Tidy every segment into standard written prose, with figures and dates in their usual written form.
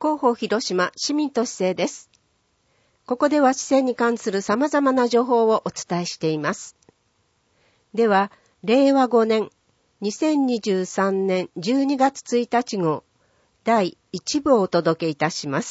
広報広島市民都市政です。ここでは市政に関する様々な情報をお伝えしています。では、令和5年2023年12月1日号第1部をお届けいたします。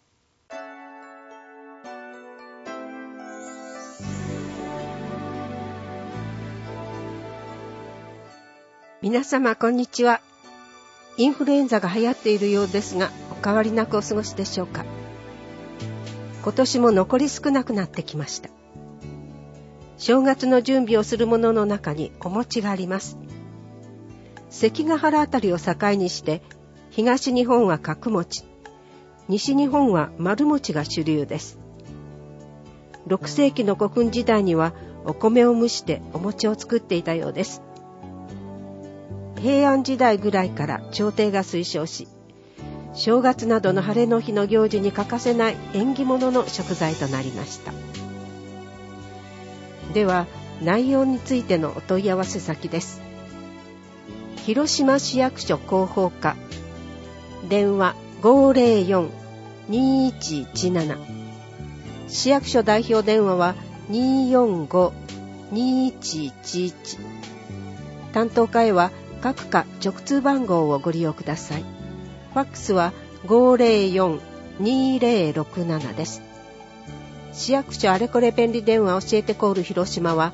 皆様こんにちは。インフルエンザが流行っているようですが、お変わりなくお過ごしでしょうか。今年も残り少なくなってきました。正月の準備をするものの中にお餅があります。関ヶ原あたりを境にして、東日本は角餅、西日本は丸餅が主流です。6世紀の古墳時代にはお米を蒸してお餅を作っていたようです。平安時代ぐらいから朝廷が推奨し、正月などの晴れの日の行事に欠かせない縁起物の食材となりました。では、内容についてのお問い合わせ先です。広島市役所広報課、電話 504-2117、市役所代表電話は 245-2111、担当課へは各課直通番号をご利用ください。ファックスは 504-2067 です。市役所あれこれ便利電話教えてコール広島は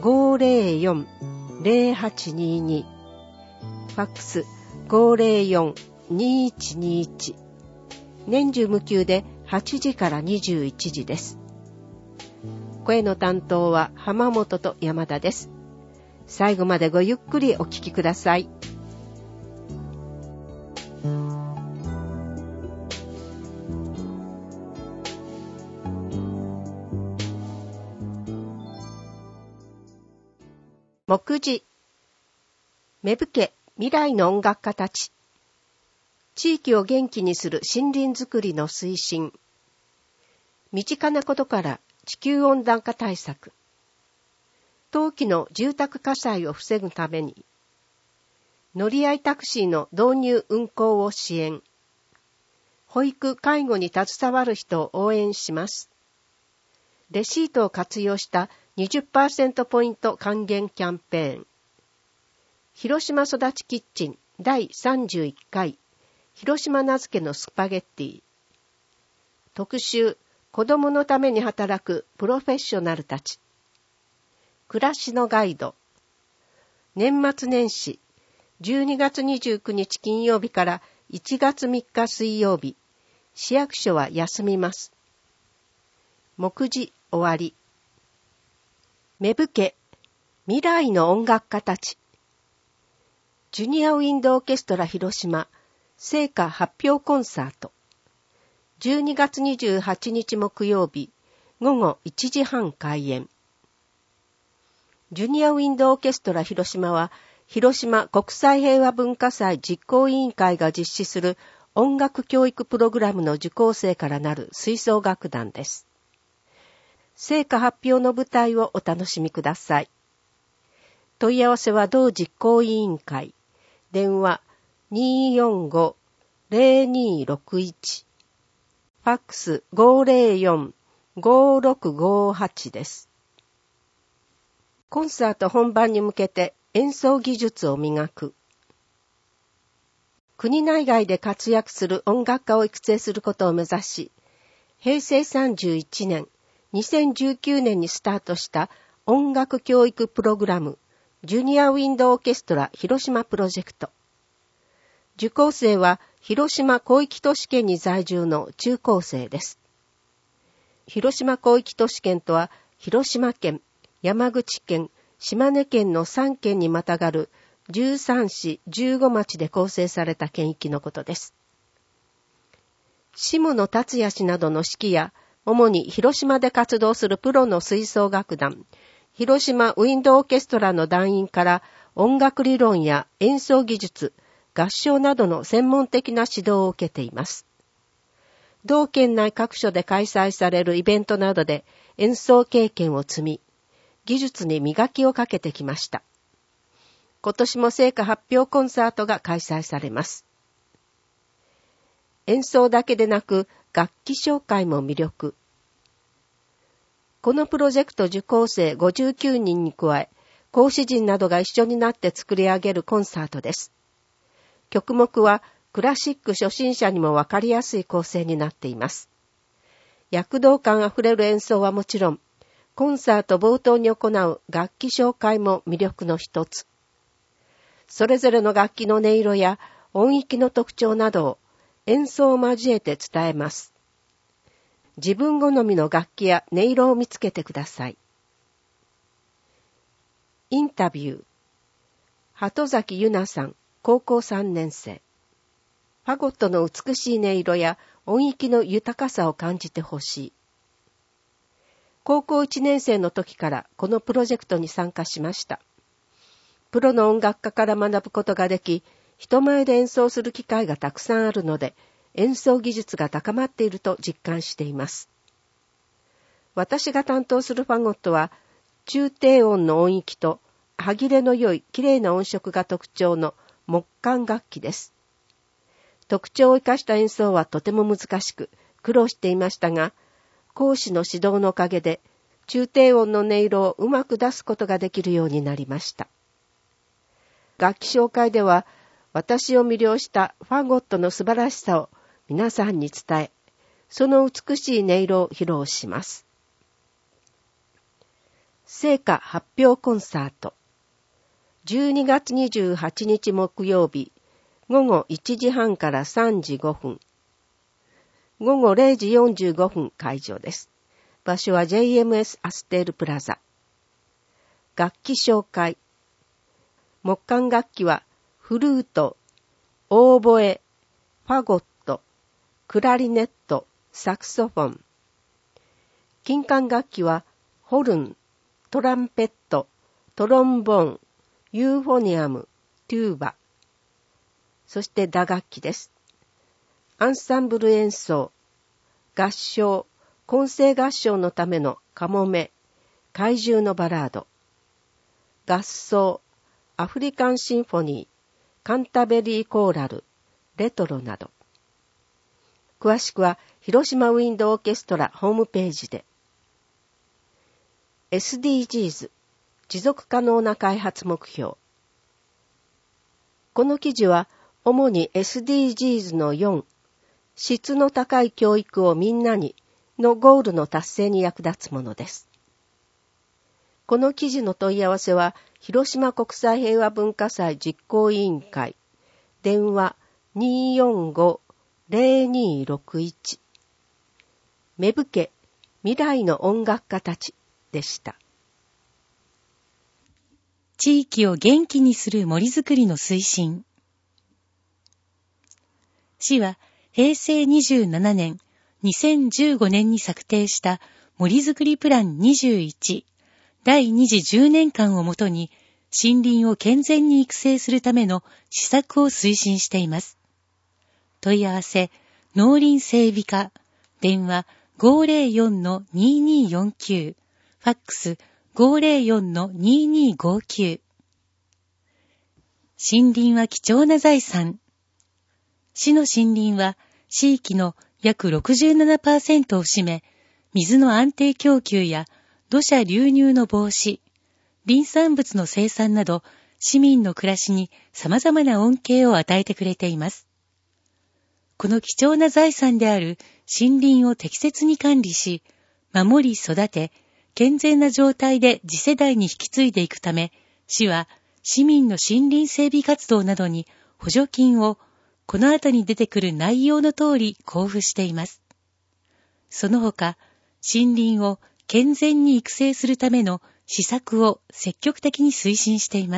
504-0822、ファックス 504-2121、年中無休で8時から21時です。声の担当は浜本と山田です。最後までごゆっくりお聞きください。目次、芽吹け未来の音楽家たち、地域を元気にする森林づくりの推進、身近なことから地球温暖化対策、冬季の住宅火災を防ぐために、乗り合いタクシーの導入運行を支援、保育・介護に携わる人を応援します。レシートを活用した 20% ポイント還元キャンペーン、広島育ちキッチン第31回広島名付けのスパゲッティ、特集子供のために働くプロフェッショナルたち、暮らしのガイド、年末年始12月29日金曜日から1月3日水曜日、市役所は休みます。目次終わり。芽吹け未来の音楽家たち、ジュニアウィンドオーケストラ広島聖歌発表コンサート、12月28日木曜日午後1時半開演。ジュニアウィンドオーケストラ広島は、広島国際平和文化祭実行委員会が実施する音楽教育プログラムの受講生からなる吹奏楽団です。成果発表の舞台をお楽しみください。問い合わせは同実行委員会、電話 245-0261、ファックス 504-5658 です。コンサート本番に向けて演奏技術を磨く。国内外で活躍する音楽家を育成することを目指し、平成31年、2019年にスタートした音楽教育プログラム、ジュニアウィンドオーケストラ広島プロジェクト。受講生は広島広域都市圏に在住の中高生です。広島広域都市圏とは、広島県、山口県、島根県の3県にまたがる13市15町で構成された県域のことです。下野達也氏などの指揮や、主に広島で活動するプロの吹奏楽団、広島ウィンドオーケストラの団員から音楽理論や演奏技術、合唱などの専門的な指導を受けています。同県内各所で開催されるイベントなどで演奏経験を積み、技術に磨きをかけてきました。今年も成果発表コンサートが開催されます。 演奏だけでなく楽器紹介も魅力。このプロジェクト受講生59人に加え、講師陣などが一緒になって作り上げるコンサートです。曲目はクラシック初心者にもわかりやすい構成になっています。躍動感あふれる演奏はもちろん、コンサート冒頭に行う楽器紹介も魅力の一つ。それぞれの楽器の音色や音域の特徴などを演奏を交えて伝えます。自分好みの楽器や音色を見つけてください。インタビュー。鳩崎由奈さん、高校3年生。ファゴットの美しい音色や音域の豊かさを感じてほしい。高校1年生の時からこのプロジェクトに参加しました。プロの音楽家から学ぶことができ、人前で演奏する機会がたくさんあるので、演奏技術が高まっていると実感しています。私が担当するファゴットは、中低音の音域と歯切れの良い綺麗な音色が特徴の木管楽器です。特徴を生かした演奏はとても難しく、苦労していましたが、講師の指導のおかげで、中低音の音色をうまく出すことができるようになりました。楽器紹介では、私を魅了したファゴットの素晴らしさを皆さんに伝え、その美しい音色を披露します。聖歌発表コンサート。12月28日木曜日、午後1時半から3時5分。午後0時45分会場です。場所は JMS アステールプラザ。楽器紹介。木管楽器はフルート、オーボエ、ファゴット、クラリネット、サクソフォン。金管楽器はホルン、トランペット、トロンボーン、ユーフォニアム、テューバ。そして打楽器です。アンサンブル演奏、合唱、混声合唱のためのカモメ、怪獣のバラード。合奏、アフリカンシンフォニー、カンタベリーコーラル、レトロなど。詳しくは広島ウィンドオーケストラホームページで。SDGs、持続可能な開発目標。この記事は主に SDGs の4、質の高い教育をみんなにのゴールの達成に役立つものです。この記事の問い合わせは、広島国際平和文化祭実行委員会、電話 245-0261。芽吹け、未来の音楽家たちでした。 地域を元気にする森づくりの推進。市は平成27年、2015年に策定した森づくりプラン21第2次10年間をもとに森林を健全に育成するための施策を推進しています。問い合わせ、農林整備課、電話 504-2249、ファックス 504-2259。森林は貴重な財産。市の森林は地域の約 67% を占め、水の安定供給や土砂流入の防止、林産物の生産など、市民の暮らしに様々な恩恵を与えてくれています。この貴重な財産である森林を適切に管理し、守り育て、健全な状態で次世代に引き継いでいくため、市は市民の森林整備活動などに補助金をこの後に出てくる内容の通り交付しています。その他、森林を健全に育成するための施策を積極的に推進しています。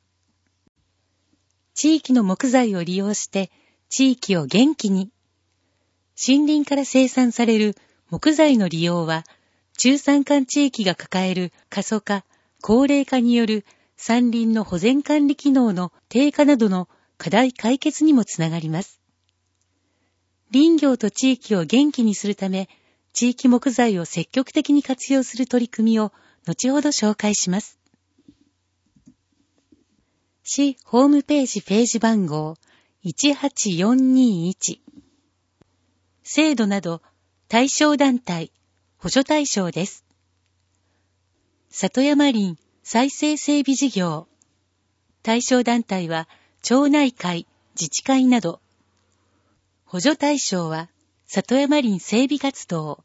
地域の木材を利用して地域を元気に。森林から生産される木材の利用は、中山間地域が抱える過疎化、高齢化による山林の保全管理機能の低下などの課題解決にもつながります。林業と地域を元気にするため、地域木材を積極的に活用する取り組みを後ほど紹介します。市ホームページ番号18421 制度など対象団体、補助対象です。里山林再生整備事業。対象団体は町内会、自治会など。補助対象は里山林整備活動。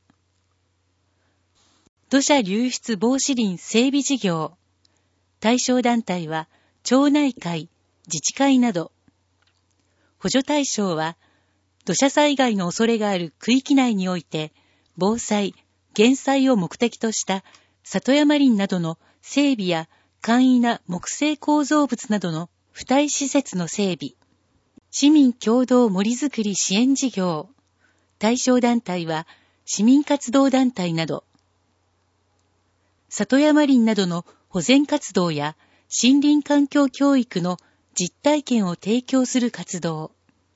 土砂流出防止林整備事業。対象団体は町内会、自治会など。補助対象は土砂災害の恐れがある区域内において防災・減災を目的とした里山林などの整備や簡易な木製構造物などの付帯施設の整備。市民共同森づくり支援事業。対象団体は市民活動団体など。里山林などの保全活動や森林環境教育の実体験を提供する活動。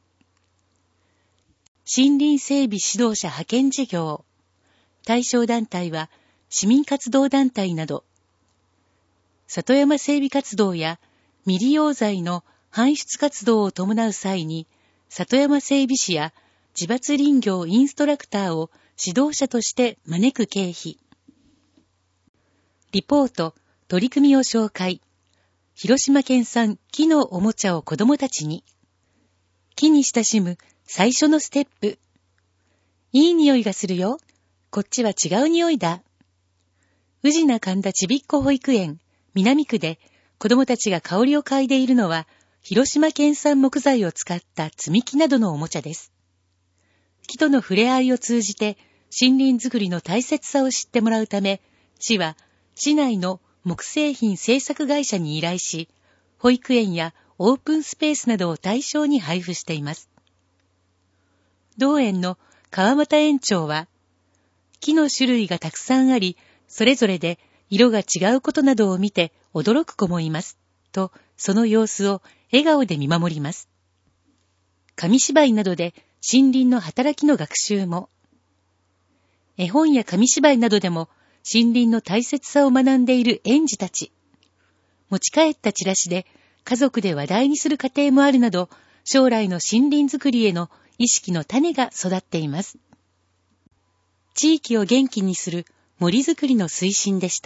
森林整備指導者派遣事業。対象団体は市民活動団体など。里山整備活動や未利用材の搬出活動を伴う際に、里山整備士や自伐林業インストラクターを指導者として招く経費。リポート、取り組みを紹介。広島県産木のおもちゃを子供たちに。木に親しむ最初のステップ。いい匂いがするよ。こっちは違う匂いだ。宇品神田ちびっこ保育園南区で子供たちが香りを嗅いでいるのは広島県産木材を使った積み木などのおもちゃです。木との触れ合いを通じて森林づくりの大切さを知ってもらうため、市は市内の木製品製作会社に依頼し、保育園やオープンスペースなどを対象に配布しています。同園の川又園長は、木の種類がたくさんあり、それぞれで色が違うことなどを見て驚く子もいます。と、その様子を笑顔で見守ります。紙芝居などで森林の働きの学習も。絵本や紙芝居などでも森林の大切さを学んでいる園児たち。持ち帰ったチラシで家族で話題にする家庭もあるなど、将来の森林づくりへの意識の種が育っています。地域を元気にする森づくりの推進でした。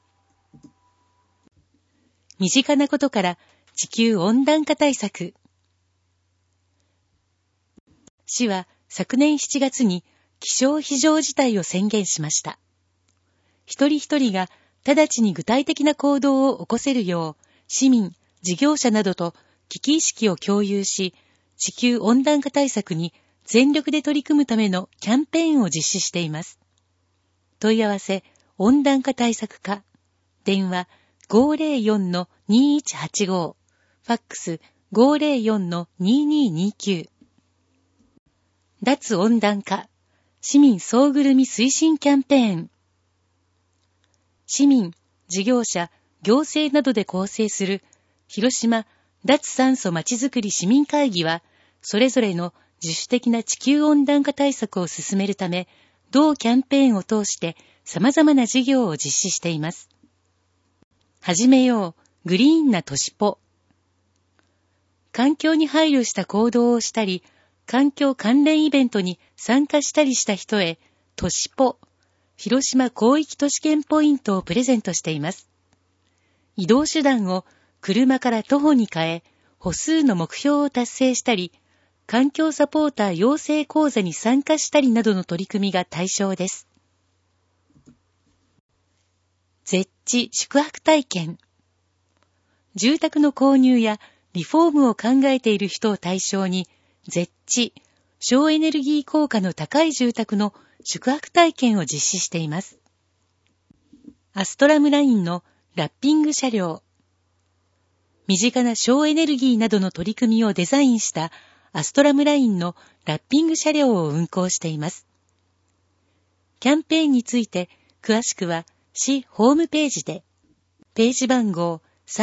身近なことから地球温暖化対策。市は昨年7月に気象非常事態を宣言しました。一人一人が直ちに具体的な行動を起こせるよう、市民、事業者などと危機意識を共有し、地球温暖化対策に全力で取り組むためのキャンペーンを実施しています。問い合わせ、温暖化対策課。電話 504-2185。ファックス 504-2229。脱温暖化。市民総ぐるみ推進キャンペーン。市民、事業者、行政などで構成する広島脱炭素まちづくり市民会議は、それぞれの自主的な地球温暖化対策を進めるため、同キャンペーンを通して様々な事業を実施しています。始めよう、グリーンな都市ポ。環境に配慮した行動をしたり、環境関連イベントに参加したりした人へ、都市ポ、広島広域都市圏ポイントをプレゼントしています。移動手段を車から徒歩に変え、歩数の目標を達成したり、環境サポーター養成講座に参加したりなどの取り組みが対象です。ゼッチ宿泊体験。住宅の購入やリフォームを考えている人を対象に、ゼッチ、省エネルギー効果の高い住宅の宿泊体験を実施しています。アストラムラインのラッピング車両。身近な省エネルギーなどの取り組みをデザインしたアストラムラインのラッピング車両を運行しています。キャンペーンについて詳しくは市ホームページで、ページ番号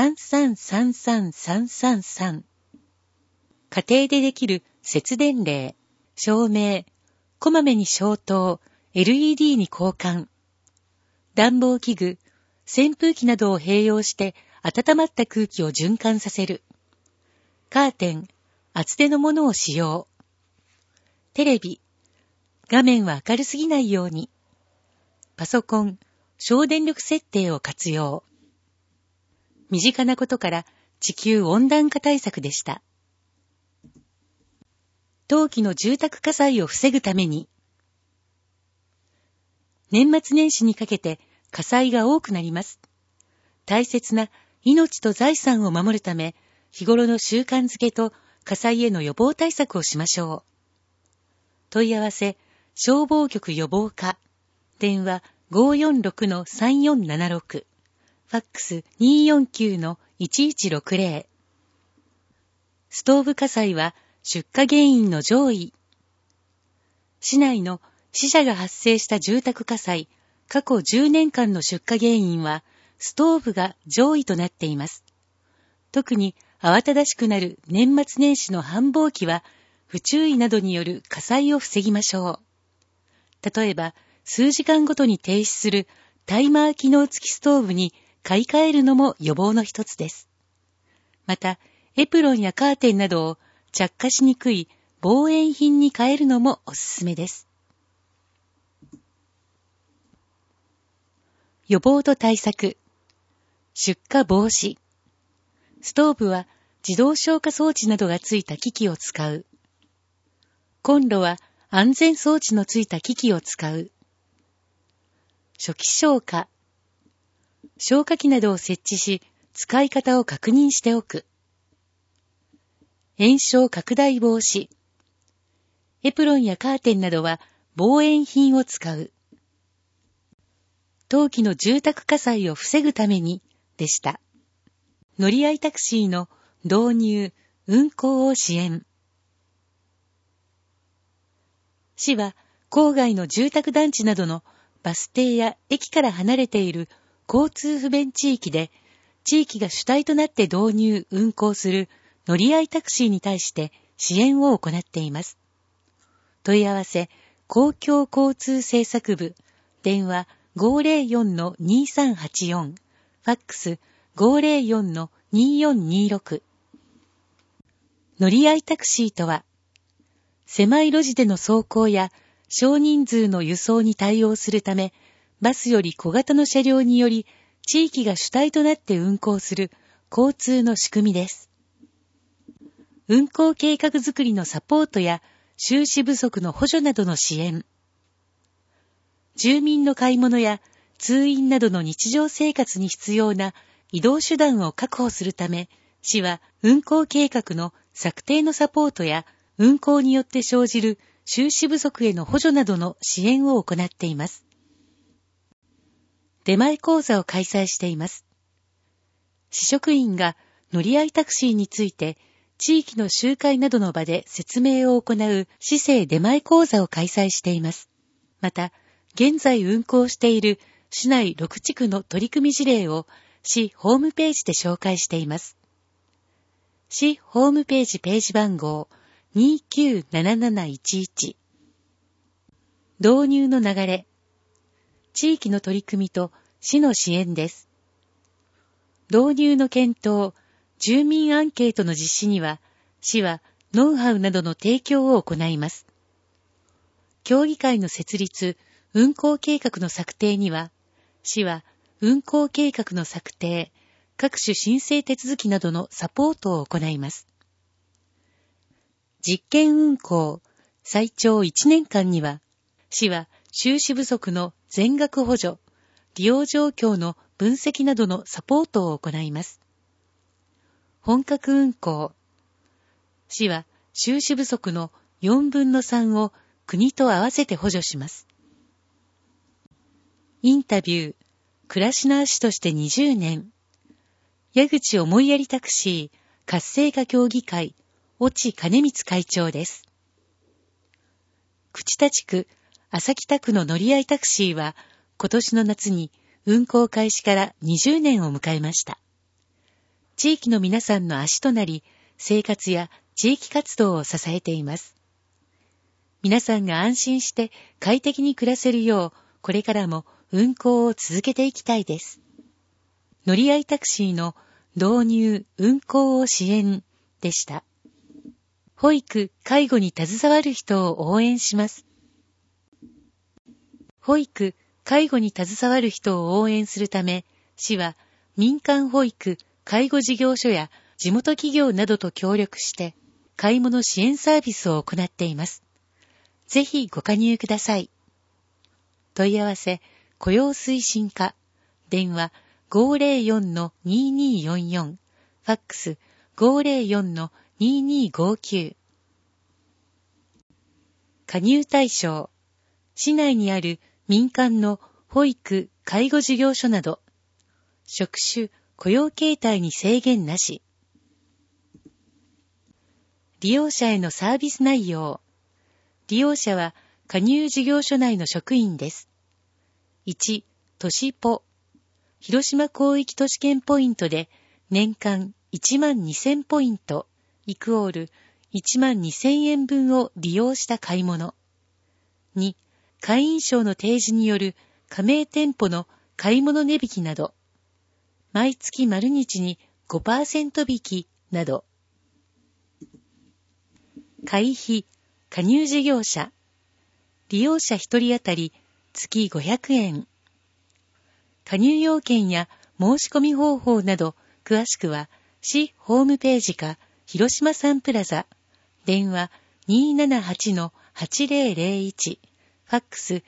3333333。家庭でできる節電令、照明、こまめに消灯、LED に交換、暖房器具、扇風機などを併用して温まった空気を循環させる、カーテン、厚手のものを使用、テレビ、 画面は明るすぎないように。パソコン、省電力設定を活用。身近なことから地球温暖化対策でした。冬季の住宅火災を防ぐために、年末年始にかけて火災が多くなります。大切な命と財産を守るため、日頃の習慣づけと火災への予防対策をしましょう。問い合わせ、消防局予防課、電話 546-3476、ファックス 249-1160。ストーブ火災は出火原因の上位。市内の死者が発生した住宅火災、過去10年間の出火原因は、ストーブが上位となっています。特に慌ただしくなる年末年始の繁忙期は、不注意などによる火災を防ぎましょう。例えば、数時間ごとに停止するタイマー機能付きストーブに買い替えるのも予防の一つです。また、エプロンやカーテンなどを着火しにくい防煙品に変えるのもおすすめです。予防と対策。出火防止。ストーブは自動消火装置などがついた機器を使う。コンロは安全装置のついた機器を使う。初期消火。消火器などを設置し、使い方を確認しておく。延焼拡大防止。エプロンやカーテンなどは防煙品を使う。冬季の住宅火災を防ぐためにでした。乗り合いタクシーの導入、運行を支援。市は郊外の住宅団地などのバス停や駅から離れている交通不便地域で、地域が主体となって導入、運行する乗り合いタクシーに対して支援を行っています。問い合わせ、公共交通政策部、電話 504-2384、ファックス 504-2426。乗り合いタクシーとは、狭い路地での走行や少人数の輸送に対応するため、バスより小型の車両により地域が主体となって運行する交通の仕組みです。運行計画づくりのサポートや収支不足の補助などの支援。住民の買い物や通院などの日常生活に必要な移動手段を確保するため、市は運行計画の策定のサポートや運行によって生じる収支不足への補助などの支援を行っています。出前講座を開催しています。市職員が乗り合いタクシーについて地域の集会などの場で説明を行う市政出前講座を開催しています。また、現在運行している市内6地区の取り組み事例を市ホームページで紹介しています。市ホームページページ番号297711。導入の流れ。地域の取り組みと市の支援です。導入の検討、住民アンケートの実施には、市はノウハウなどの提供を行います。協議会の設立、運行計画の策定には、市は運行計画の策定、各種申請手続きなどのサポートを行います。実験運行、最長1年間には、市は収支不足の全額補助、利用状況の分析などのサポートを行います。本格運行、市は収支不足の4分の3を国と合わせて補助します。インタビュー、暮らしの足として20年。矢口思いやりタクシー活性化協議会、越智金光会長です。朽田地区、朝北区の乗り合いタクシーは、今年の夏に運行開始から20年を迎えました。地域の皆さんの足となり、生活や地域活動を支えています。皆さんが安心して快適に暮らせるよう、これからも運行を続けていきたいです。乗り合いタクシーの導入・運行を支援でした。保育・介護に携わる人を応援します。 保育・介護に携わる人を応援するため、市は民間保育・介護事業所や地元企業などと協力して、買い物支援サービスを行っています。ぜひご加入ください。問い合わせ、雇用推進課、電話 504-2244、ファックス 504-2259。加入対象、市内にある民間の保育・介護事業所など、職種・雇用形態に制限なし。利用者へのサービス内容。利用者は加入事業所内の職員です。1、都市ポ。広島広域都市圏ポイントで年間12,000ポイントイクオール12,000円分を利用した買い物。2、会員証の提示による加盟店舗の買い物値引きなど。毎月丸日に 5% 引きなど。会費、加入事業者。利用者1人当たり月500円。加入要件や申し込み方法など詳しくは市ホームページか広島サンプラザ、電話 278-8001、ファックス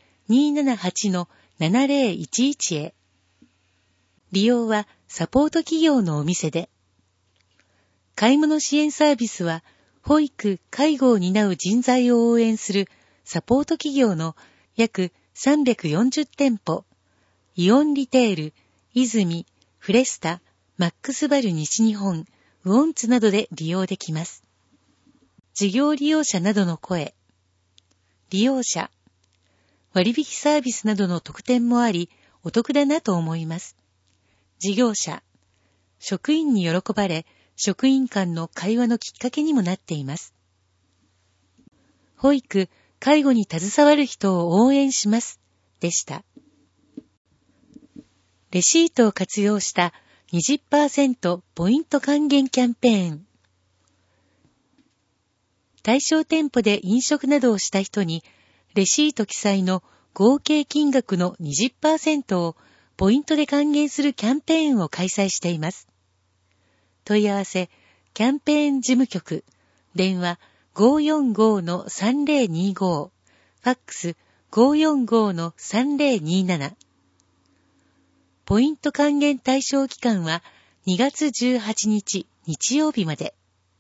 278-7011 へ。利用はサポート企業のお店で。買い物支援サービスは保育・介護を担う人材を応援するサポート企業の約340店舗、イオンリテール、泉、フレスタ、マックスバル西日本、ウオンツなどで利用できます。事業利用者などの声。利用者。割引サービスなどの特典もあり、お得だなと思います。事業者。職員に喜ばれ、職員間の会話のきっかけにもなっています。保育・介護に携わる人を応援します。でした。レシートを活用した 20% ポイント還元キャンペーン。対象店舗で飲食などをした人に、レシート記載の合計金額の 20% をポイントで還元するキャンペーンを開催しています。問い合わせ、キャンペーン事務局、電話 545-3025、ファックス 545-3027。ポイント還元対象期間は2月18日日曜日まで。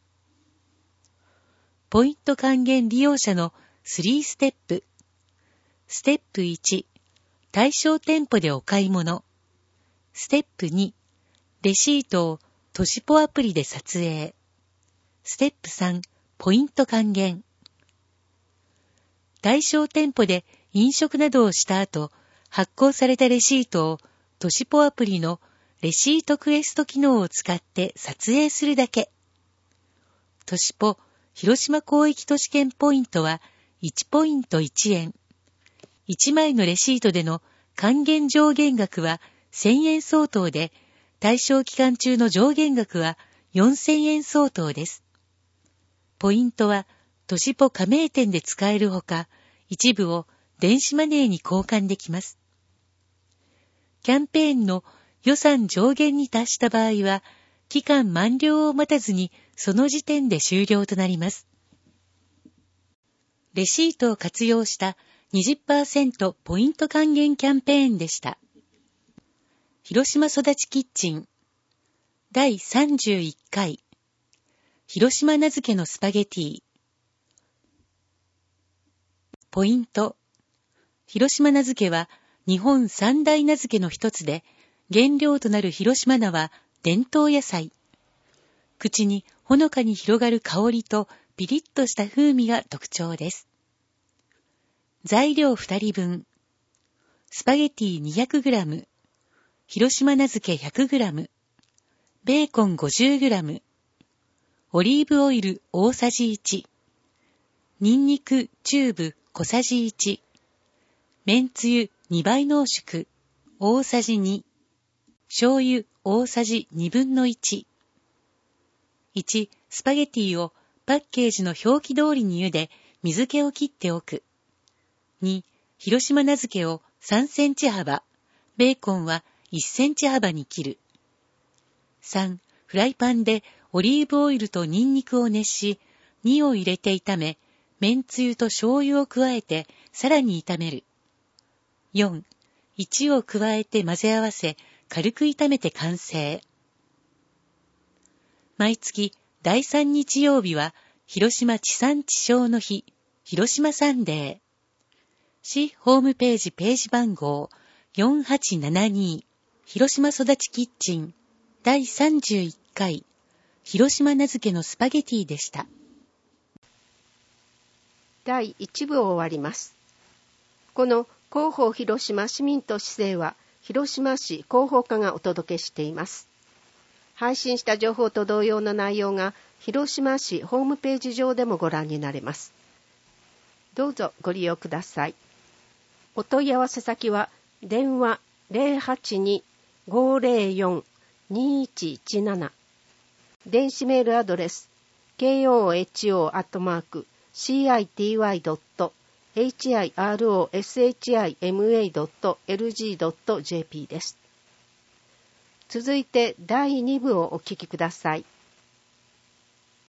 ポイント還元利用者の3ステップ。ステップ1、対象店舗でお買い物。ステップ2、レシートを都市ポアプリで撮影。ステップ3、ポイント還元。対象店舗で飲食などをした後、発行されたレシートを都市ポアプリのレシートクエスト機能を使って撮影するだけ。都市ポ広島広域都市圏ポイントは1ポイント1円。1枚のレシートでの還元上限額は1000円相当で、対象期間中の上限額は4000円相当です。ポイントは都市ポ加盟店で使えるほか、一部を電子マネーに交換できます。キャンペーンの予算上限に達した場合は、期間満了を待たずにその時点で終了となります。レシートを活用した 20% ポイント還元キャンペーンでした。広島育ちキッチン第31回広島名付けのスパゲティ。ポイント。広島名付けは日本三大名付けの一つで、原料となる広島菜は伝統野菜。口にほのかに広がる香りとピリッとした風味が特徴です。材料2人分。スパゲティ 200g、広島名付け 100g、ベーコン 50g、オリーブオイル大さじ1、ニンニクチューブ小さじ1、めんつゆ2倍濃縮大さじ2、醤油大さじ2分の1。1、スパゲティをパッケージの表記通りに茹で、水気を切っておく。2、 広島菜漬けを3センチ幅、ベーコンは1センチ幅に切る。3、フライパンでオリーブオイルとニンニクを熱し、2を入れて炒め、めんつゆと醤油を加えてさらに炒める。4、1を加えて混ぜ合わせ、軽く炒めて完成。毎月第3日曜日は、広島地産地消の日、広島サンデー。市ホームページページ番号4872、広島育ちキッチン、第31回、広島菜漬けのスパゲティでした。 第1部を終わります。この広報広島市民と市政は、広島市広報課がお届けしています。配信した情報と同様の内容が、広島市ホームページ上でもご覧になれます。どうぞご利用ください。お問い合わせ先は、電話 082-504-2117、電子メールアドレス koho@hiroshima.lg.jp です。続いて第2部をお聞きください。